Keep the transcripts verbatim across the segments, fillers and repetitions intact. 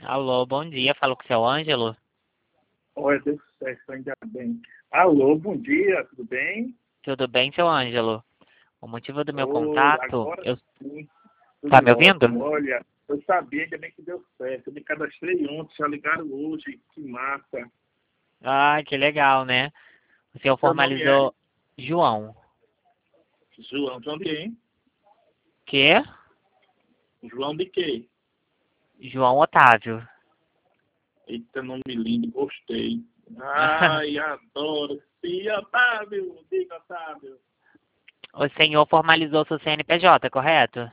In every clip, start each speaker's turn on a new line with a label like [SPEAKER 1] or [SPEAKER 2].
[SPEAKER 1] Alô, bom dia. Falo com o seu Ângelo.
[SPEAKER 2] Oi, deu certo, ainda bem. Alô, bom dia, tudo bem?
[SPEAKER 1] Tudo bem, seu Ângelo? O motivo do meu
[SPEAKER 2] Oi,
[SPEAKER 1] contato,
[SPEAKER 2] agora
[SPEAKER 1] eu...
[SPEAKER 2] sim,
[SPEAKER 1] Tá
[SPEAKER 2] tudo
[SPEAKER 1] me ouvindo?
[SPEAKER 2] ótimo. Olha, eu sabia, ainda bem que deu certo. Eu me cadastrei ontem, já ligaram hoje, que massa.
[SPEAKER 1] Ah, que legal, né? O senhor
[SPEAKER 2] Seu nome é
[SPEAKER 1] formalizou João.
[SPEAKER 2] João, João de quem?
[SPEAKER 1] Que?
[SPEAKER 2] João de quê?
[SPEAKER 1] João Otávio.
[SPEAKER 2] Eita, nome lindo, gostei. Ai, adoro. Sim, Otávio, diga, Otávio.
[SPEAKER 1] O senhor formalizou seu C N P J, correto?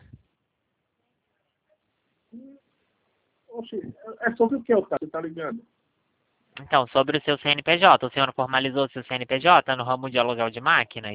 [SPEAKER 2] Oxe, é sobre o que, Otávio, tá ligando?
[SPEAKER 1] Então, sobre o seu C N P J, o senhor formalizou seu C N P J no ramo de aluguel de máquinas?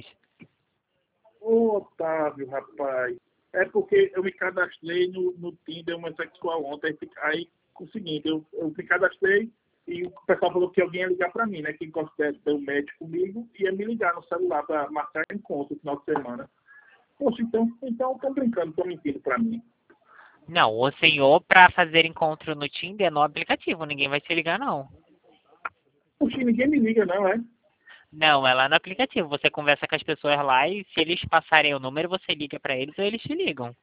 [SPEAKER 2] Ô, Otávio, rapaz. É porque eu me cadastrei no, no Tinder homossexual ontem. Aí, fica- aí o seguinte, eu, eu me cadastrei e o pessoal falou que alguém ia ligar para mim, né? Quem gosta de ter um médico comigo ia me ligar no celular para marcar encontro no final de semana. Poxa, então então estão brincando, estão mentindo para mim.
[SPEAKER 1] Não, o senhor, para fazer encontro no Tinder, no aplicativo, ninguém vai te ligar, não.
[SPEAKER 2] Poxa, ninguém me liga, não, é?
[SPEAKER 1] Não, é lá no aplicativo. Você conversa com as pessoas lá e se eles passarem o número, você liga pra eles ou eles te ligam.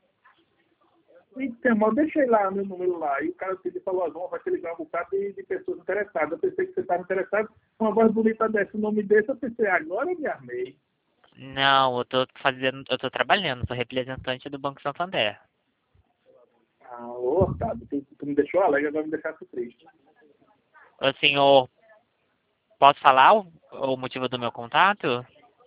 [SPEAKER 2] Então, mas eu deixei lá meu número lá. E o cara me falou, ó, vai te ligar um bocado de, de pessoas interessadas. Eu pensei que você estava interessado. Uma voz bonita dessa, o nome desse, eu pensei, agora eu me armei.
[SPEAKER 1] Não, eu tô fazendo, eu tô trabalhando, sou representante do Banco Santander.
[SPEAKER 2] Ah, ô, Otávio, tu, tu me deixou alegre, agora me deixasse triste.
[SPEAKER 1] O senhor, posso falar o, o motivo do meu contato?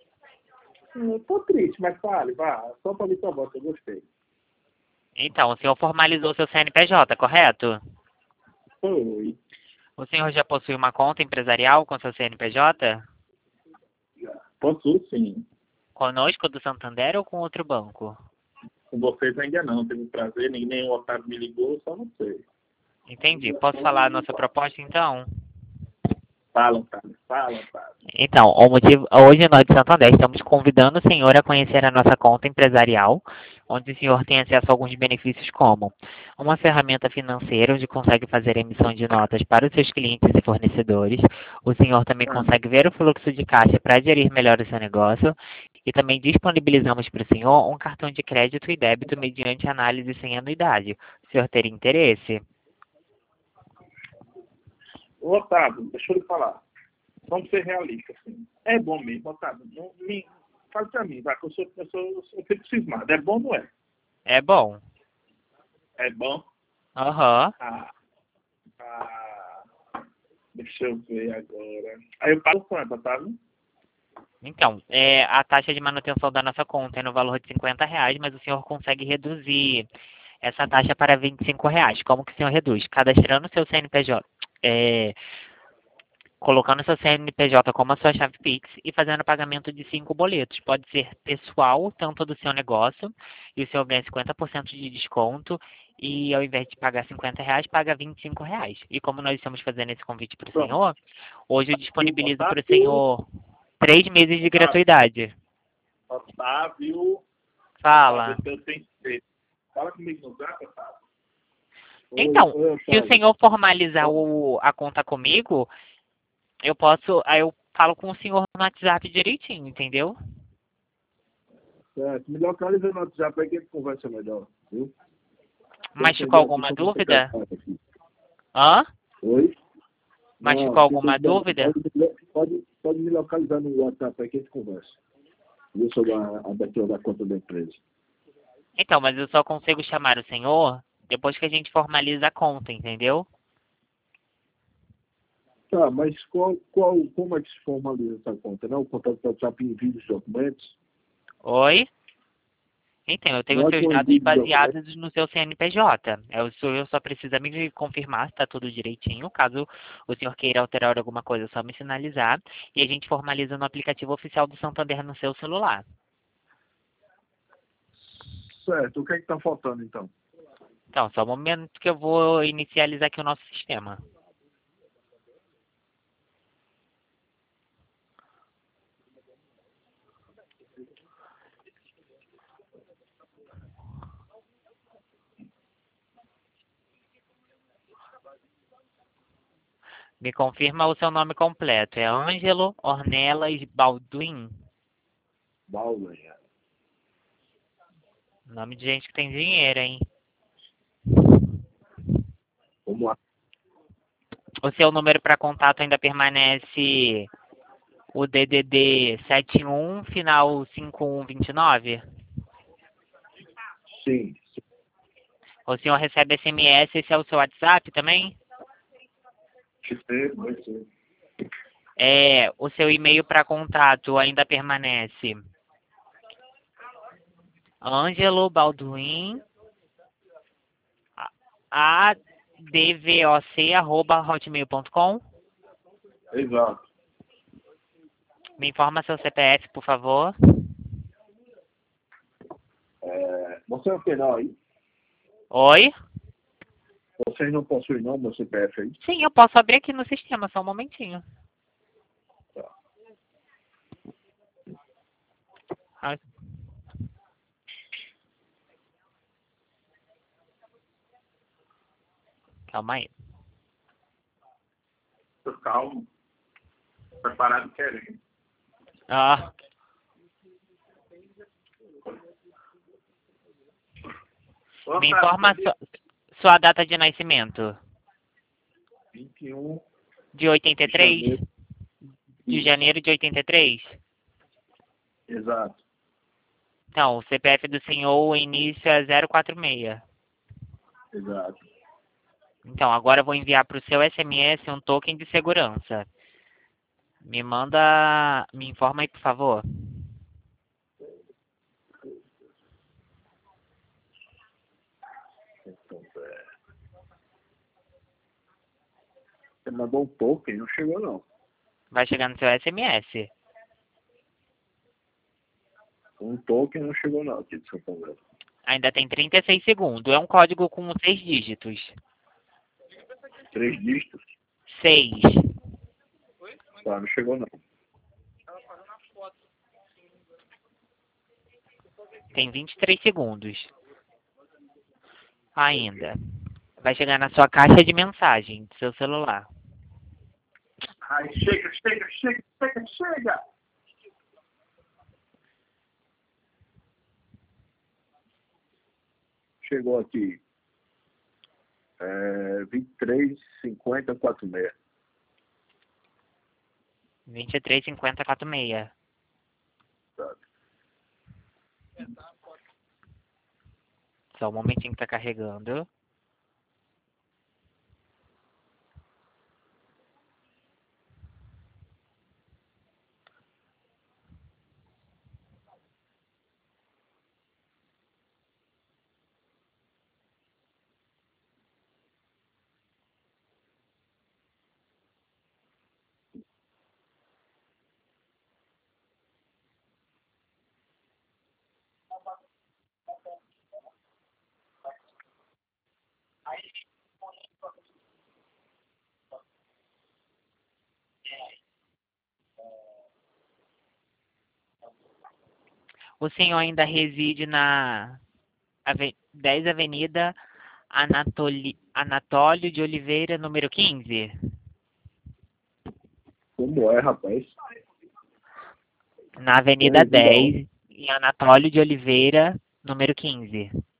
[SPEAKER 2] Eu tô triste, mas fale, vá. Só pra ouvir sua voz, eu gostei.
[SPEAKER 1] Então, o senhor formalizou seu C N P J, correto?
[SPEAKER 2] Oi.
[SPEAKER 1] O senhor já possui uma conta empresarial com seu C N P J?
[SPEAKER 2] Posso sim.
[SPEAKER 1] Conosco do Santander ou com outro banco?
[SPEAKER 2] Com vocês ainda não. Teve um prazer, nem, nem o Otávio me ligou, só não sei.
[SPEAKER 1] Entendi. Posso falar a nossa proposta então?
[SPEAKER 2] Fala, Otávio. Fala, Otávio.
[SPEAKER 1] Então, o motivo, hoje nós de Santander estamos convidando o senhor a conhecer a nossa conta empresarial, onde o senhor tem acesso a alguns benefícios como uma ferramenta financeira onde consegue fazer emissão de notas para os seus clientes e fornecedores. O senhor também
[SPEAKER 2] Ah,
[SPEAKER 1] consegue ver o fluxo de caixa para gerir melhor o seu negócio e também disponibilizamos para o senhor um cartão de crédito e débito mediante análise sem anuidade. O senhor teria interesse?
[SPEAKER 2] ô, Otávio, deixa eu lhe falar. Vamos ser realistas, assim. É bom mesmo, Otávio. Não, me, fale pra mim, vai, que eu sou, eu sou, eu fico cismado. É bom ou não é?
[SPEAKER 1] É bom.
[SPEAKER 2] É bom?
[SPEAKER 1] Aham.
[SPEAKER 2] Ah, ah, deixa eu ver agora. Aí eu pago quanto, Otávio?
[SPEAKER 1] Então, é, a taxa de manutenção da nossa conta é no valor de cinquenta reais, mas o senhor consegue reduzir essa taxa para vinte e cinco reais. Como que o senhor reduz? Cadastrando o seu C N P J, é, colocando o seu C N P J como a sua chave Pix e fazendo pagamento de cinco boletos. Pode ser pessoal, tanto do seu negócio, e o senhor ganha cinquenta por cento de desconto, e ao invés de pagar cinquenta reais, paga vinte e cinco reais. E como nós estamos fazendo esse convite para o
[SPEAKER 2] Pronto.
[SPEAKER 1] senhor, hoje eu
[SPEAKER 2] Viu,
[SPEAKER 1] disponibilizo para o
[SPEAKER 2] Otávio?
[SPEAKER 1] senhor três meses de
[SPEAKER 2] Otávio,
[SPEAKER 1] gratuidade.
[SPEAKER 2] Otávio, Otávio,
[SPEAKER 1] Fala.
[SPEAKER 2] eu tenho que fala comigo no zap, Otávio. Oi,
[SPEAKER 1] Então,
[SPEAKER 2] oi,
[SPEAKER 1] se o
[SPEAKER 2] Otávio.
[SPEAKER 1] senhor formalizar o, a conta comigo, eu posso, aí eu falo com o senhor no WhatsApp direitinho, entendeu?
[SPEAKER 2] Certo. Me localiza no WhatsApp aí que a gente conversa melhor, viu? Estou
[SPEAKER 1] Mas ficou
[SPEAKER 2] entendendo aqui
[SPEAKER 1] alguma
[SPEAKER 2] como você
[SPEAKER 1] dúvida?
[SPEAKER 2] casado aqui.
[SPEAKER 1] Hã?
[SPEAKER 2] Oi?
[SPEAKER 1] Mas
[SPEAKER 2] Não,
[SPEAKER 1] ficou
[SPEAKER 2] fiquei
[SPEAKER 1] alguma
[SPEAKER 2] entendendo.
[SPEAKER 1] dúvida?
[SPEAKER 2] Pode, pode, pode me localizar no WhatsApp aí que a gente conversa. Viu sobre a a abertura da conta da empresa.
[SPEAKER 1] Então, mas eu só consigo chamar o senhor depois que a gente formaliza a conta, entendeu?
[SPEAKER 2] Tá, mas qual, qual, como é que se formaliza essa conta? Não, o contato do WhatsApp envia os documentos?
[SPEAKER 1] Oi? Então, eu tenho
[SPEAKER 2] Não é
[SPEAKER 1] seus
[SPEAKER 2] com
[SPEAKER 1] dados
[SPEAKER 2] envio de documentos?
[SPEAKER 1] baseados no seu C N P J. É, o senhor só precisa me confirmar se está tudo direitinho. Caso o senhor queira alterar alguma coisa, é só me sinalizar. E a gente formaliza no aplicativo oficial do Santander no seu celular.
[SPEAKER 2] Certo. O que é que está faltando, então?
[SPEAKER 1] Então, só um momento que eu vou inicializar aqui o nosso sistema. Me confirma o seu nome completo. É Ângelo Ornelas Balduin?
[SPEAKER 2] Baldwin. é.
[SPEAKER 1] Nome de gente que tem dinheiro, hein?
[SPEAKER 2] Vamos lá.
[SPEAKER 1] O seu número para contato ainda permanece o D D D sete um, final cinco um dois nove?
[SPEAKER 2] Sim. sim.
[SPEAKER 1] O senhor recebe S M S, esse é o seu WhatsApp também?
[SPEAKER 2] Vai ser, vai ser.
[SPEAKER 1] É, o seu e-mail para contato ainda permanece Ângelo Balduin, advoc, arroba hotmail ponto com.
[SPEAKER 2] Exato.
[SPEAKER 1] Me informa seu C P F, por favor.
[SPEAKER 2] É, você é o penal aí?
[SPEAKER 1] Oi?
[SPEAKER 2] Vocês não possuem não meu C P F aí?
[SPEAKER 1] Sim, eu posso abrir aqui no sistema, só um momentinho.
[SPEAKER 2] Tá.
[SPEAKER 1] Ah. Calma aí.
[SPEAKER 2] Tô calmo. Preparado querendo.
[SPEAKER 1] Ah, me informa sua, sua data de nascimento.
[SPEAKER 2] vinte e um
[SPEAKER 1] De oitenta e
[SPEAKER 2] de
[SPEAKER 1] três?
[SPEAKER 2] janeiro.
[SPEAKER 1] De janeiro de oitenta e três?
[SPEAKER 2] Exato.
[SPEAKER 1] Então, o C P F do senhor, o início é zero quatro seis.
[SPEAKER 2] Exato.
[SPEAKER 1] Então, agora eu vou enviar para o seu S M S um token de segurança. Me manda... Me informa aí, por favor.
[SPEAKER 2] Então, é... Você mandou um token, não chegou não.
[SPEAKER 1] Vai chegar no seu S M S.
[SPEAKER 2] Um token não chegou não aqui de São Paulo.
[SPEAKER 1] Ainda tem trinta e seis segundos. É um código com seis dígitos.
[SPEAKER 2] Três dígitos?
[SPEAKER 1] Seis.
[SPEAKER 2] Tá, não chegou não.
[SPEAKER 1] Tem vinte e três segundos. Ainda. Vai chegar na sua caixa de mensagem do seu celular.
[SPEAKER 2] Ai, chega, chega, chega, chega, chega! Chegou aqui. É, vinte e três, cinquenta, quarenta e seis.
[SPEAKER 1] vinte e três cinquenta quarenta e seis.
[SPEAKER 2] Tá.
[SPEAKER 1] Só um momentinho que tá carregando. O senhor ainda reside na ave- dez Avenida Anatoli... Anatólio de Oliveira, número quinze?
[SPEAKER 2] Como é, rapaz?
[SPEAKER 1] Na Avenida
[SPEAKER 2] Reside aonde?
[SPEAKER 1] dez, em Anatólio de Oliveira, número quinze.